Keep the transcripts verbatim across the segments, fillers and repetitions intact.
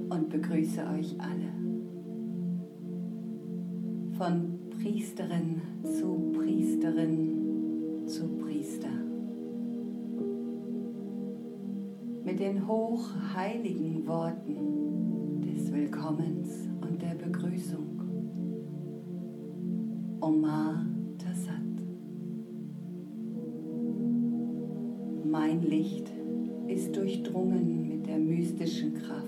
und begrüße euch alle. Von Priesterin zu Priesterin zu Priester. Mit den hochheiligen Worten des Willkommens und der Begrüßung. Oma Tassat. Mein Licht ist durchdrungen mit der mystischen Kraft.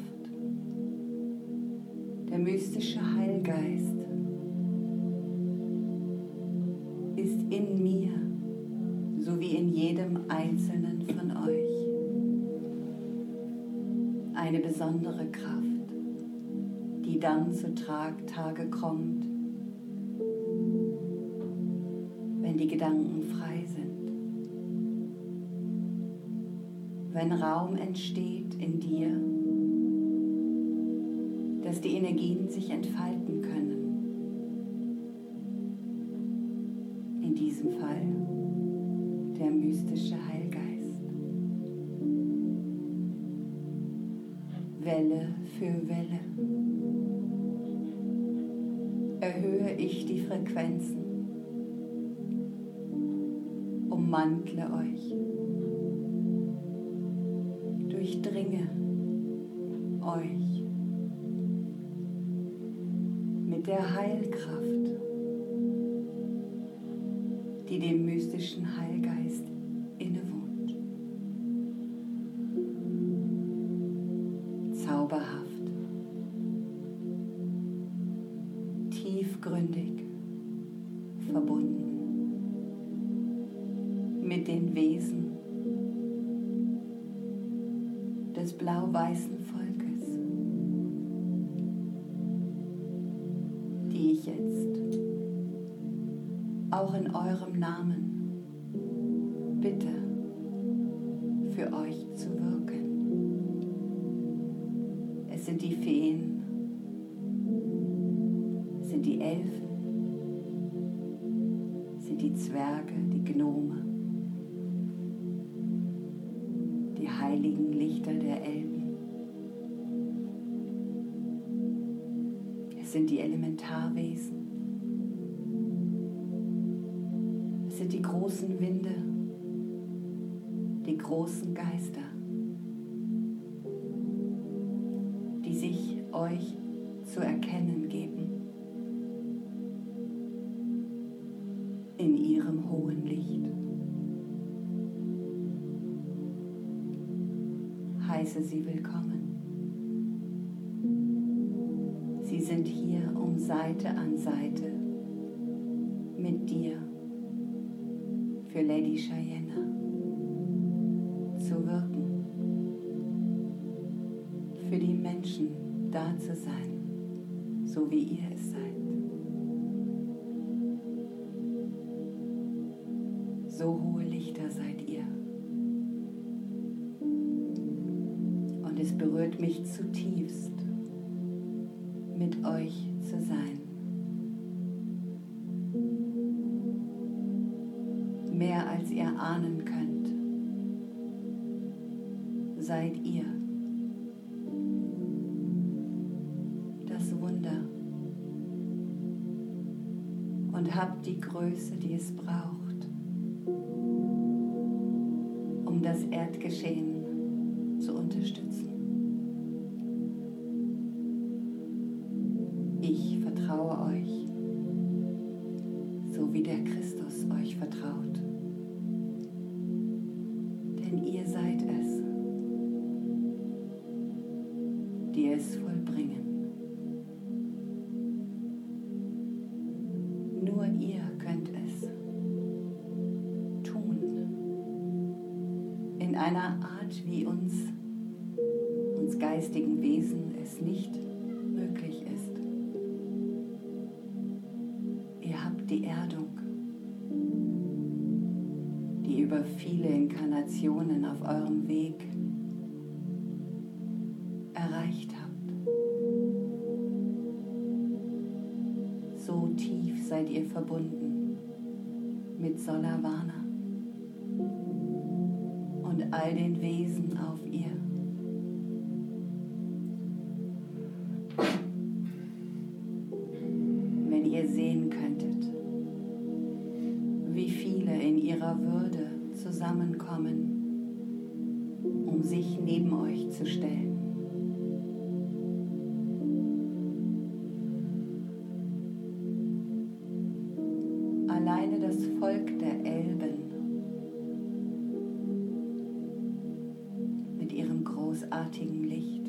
Der mystische Heilgeist ist in mir, sowie in jedem Einzelnen von euch. Eine besondere Kraft, die dann zu Tragtage kommt, wenn die Gedanken frei sind. Wenn Raum entsteht in dir, dass die Energien sich entfalten können. In diesem Fall der mystische Heilgeist. Welle für Welle erhöhe ich die Frequenzen, ummantle euch, durchdringe euch mit der Heilkraft, die dem mystischen Heilgeist innewohnt. Zauberhaft, tiefgründig verbunden mit den Wesen des blau-weißen Volkes, die ich jetzt auch in eurem Namen bitte, für euch zu wirken. Es sind die Feen, es sind die Elfen, es sind die Zwerge, die Gnome, die heiligen Lichter der Elben. Es sind die Elementarwesen. Es sind die großen Winde, die großen Geister, die sich euch zu erkennen geben in ihrem hohen Licht. Heiße sie willkommen. Sie sind hier, um Seite an Seite mit dir für Lady Cheyenne zu wirken, für die Menschen da zu sein, so wie ihr es seid. So hohe Lichter seid ihr. Und es berührt mich zutiefst, mit euch zu sein. Mehr als ihr ahnen könnt, seid ihr das Wunder und habt die Größe, die es braucht, um das Erdgeschehen zu unterstützen. Ich vertraue euch, so wie der Christus euch vertraut. Denn ihr seid es, die es vollbringen. Nur ihr könnt es tun. In einer Art, wie uns, uns geistigen Wesen es nicht möglich ist. Ihr habt die Erdung, die über viele Inkarnationen auf eurem Weg erreicht habt. So tief seid ihr verbunden mit Solavana und all den Wesen auf ihr. euch zu stellen. Alleine das Volk der Elben mit ihrem großartigen Licht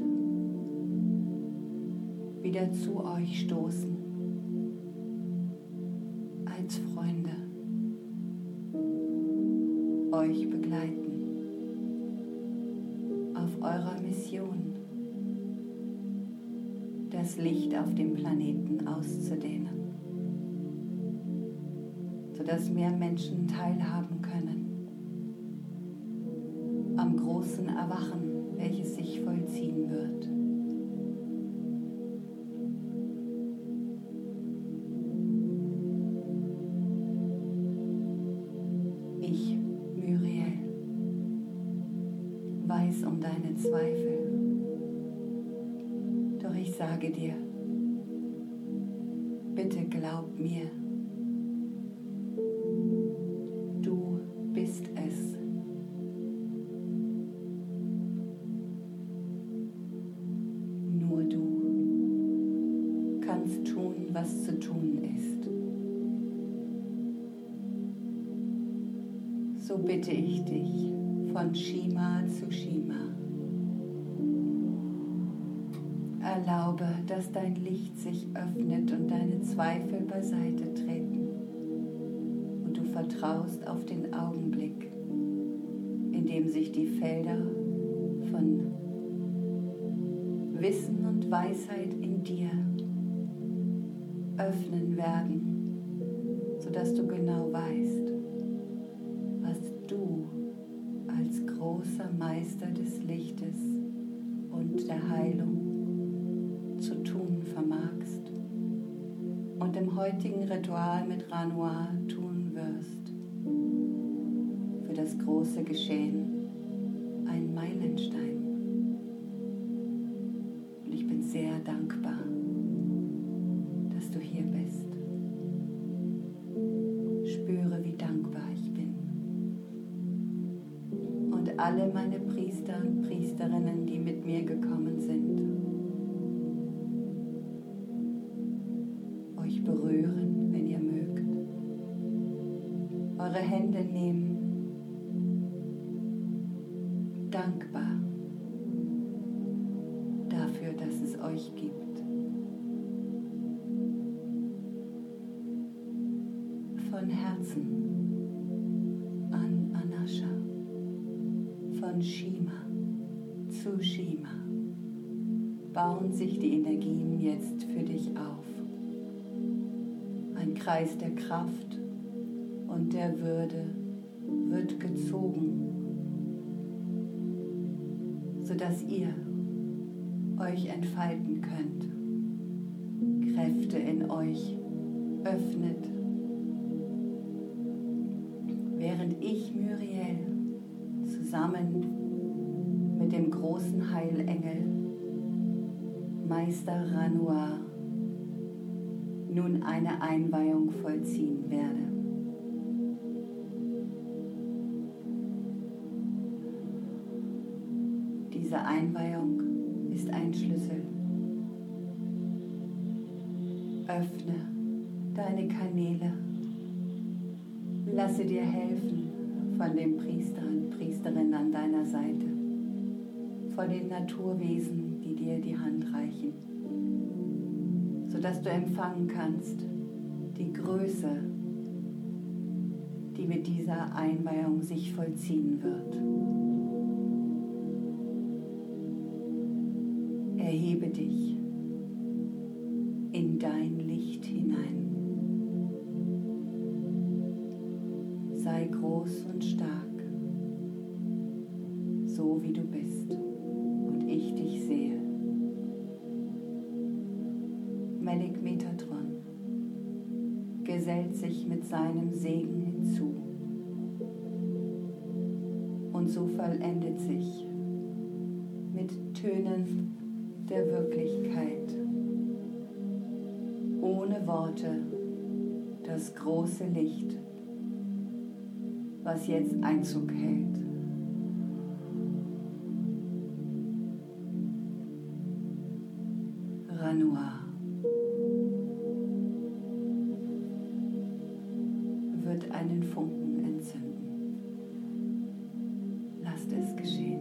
wieder zu euch stoßen als Freunde, euch begleiten auf eurer Mission, das Licht auf dem Planeten auszudehnen, sodass mehr Menschen teilhaben können am großen Erwachen, welches sich vollziehen wird. Ich, Muriel, weiß um deine Zweifel, doch ich sage dir, bitte glaub mir, du bist es. Nur du kannst tun, was zu tun ist. So bitte ich dich von Shima zu Shima. Erlaube, dass dein Licht sich öffnet und deine Zweifel beiseite treten und du vertraust auf den Augenblick, in dem sich die Felder von Wissen und Weisheit in dir öffnen werden, sodass du genau weißt, was du als großer Meister des Lichtes und der Heilung zu tun vermagst und im heutigen Ritual mit Ranoir tun wirst. Für das große Geschehen ein Meilenstein. Und ich bin sehr dankbar, dass du hier bist. Spüre, wie dankbar ich bin. Und alle meine Priester und Priesterinnen, die mit mir gekommen sind, euch berühren, wenn ihr mögt, eure Hände nehmen, dankbar dafür, dass es euch gibt. Von Herzen an Anasha, von Shima zu Shima bauen sich die Energien jetzt für dich auf. Ein Kreis der Kraft und der Würde wird gezogen, sodass ihr euch entfalten könnt, Kräfte in euch öffnet, während ich, Muriel, zusammen mit dem großen Heilengel Meister Ranoir nun eine Einweihung vollziehen werde. Diese Einweihung ist ein Schlüssel. Öffne deine Kanäle. Lasse dir helfen von den Priestern und Priesterinnen an deiner Seite, von den Naturwesen, die dir die Hand reichen, sodass du empfangen kannst die Größe, die mit dieser Einweihung sich vollziehen wird. Erhebe dich in dein Licht hinein. Sei groß und stark, so wie du bist und ich dich sehe. Melek Metatron gesellt sich mit seinem Segen hinzu und so vollendet sich mit Tönen der Wirklichkeit, ohne Worte, das große Licht, was jetzt Einzug hält. Ranoir wird einen Funken entzünden. Lasst es geschehen.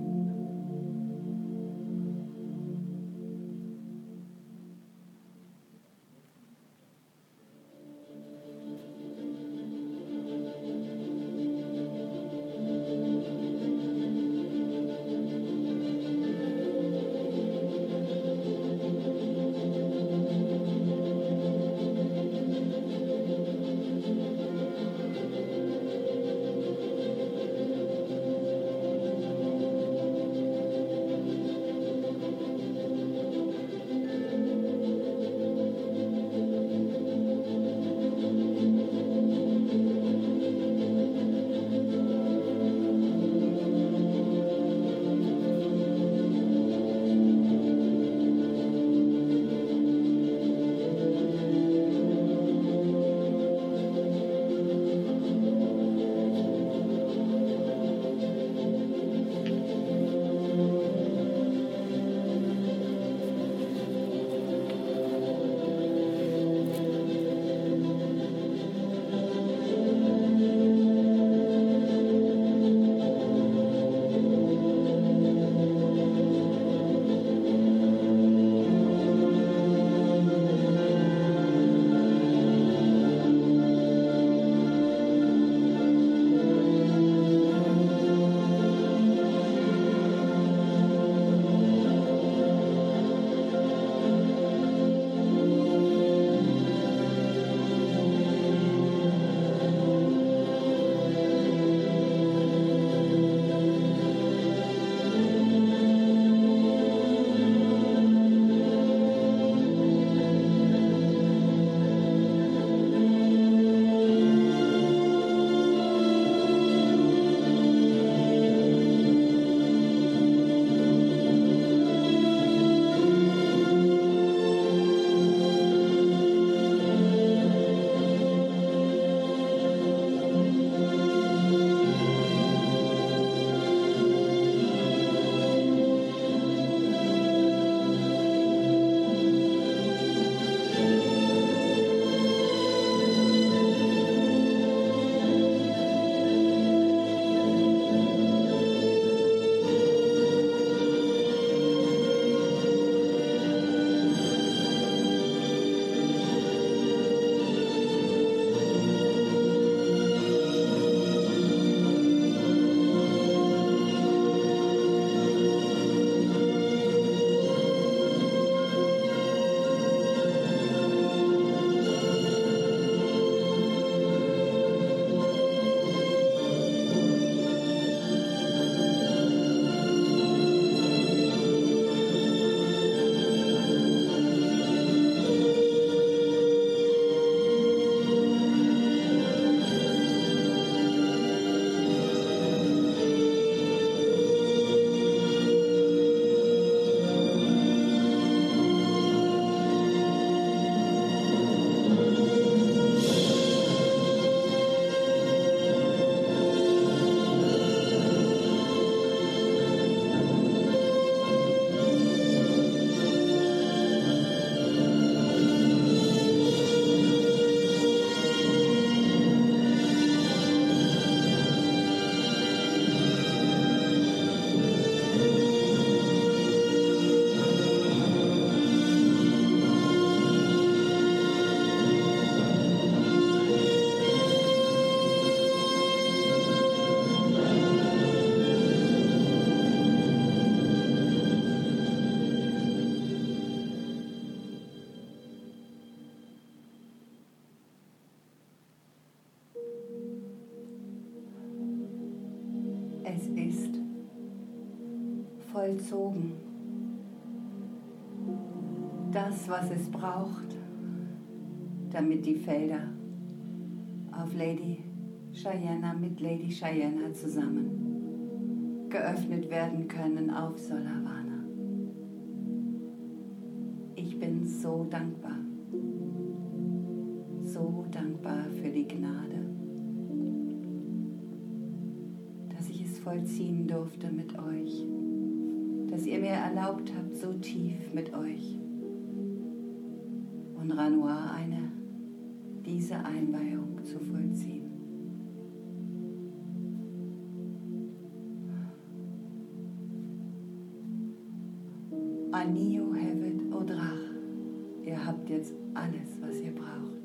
Es ist vollzogen. Das, was es braucht, damit die Felder auf Lady Cheyenne mit Lady Cheyenne zusammen geöffnet werden können auf Solavana. Ich bin so dankbar, so dankbar für die Gnade, dass ich es vollziehen durfte mit euch, dass ihr mir erlaubt habt, so tief mit euch und Ranoir eine, diese Einweihung zu vollziehen. Anio Hevet Odrach, ihr habt jetzt alles, was ihr braucht.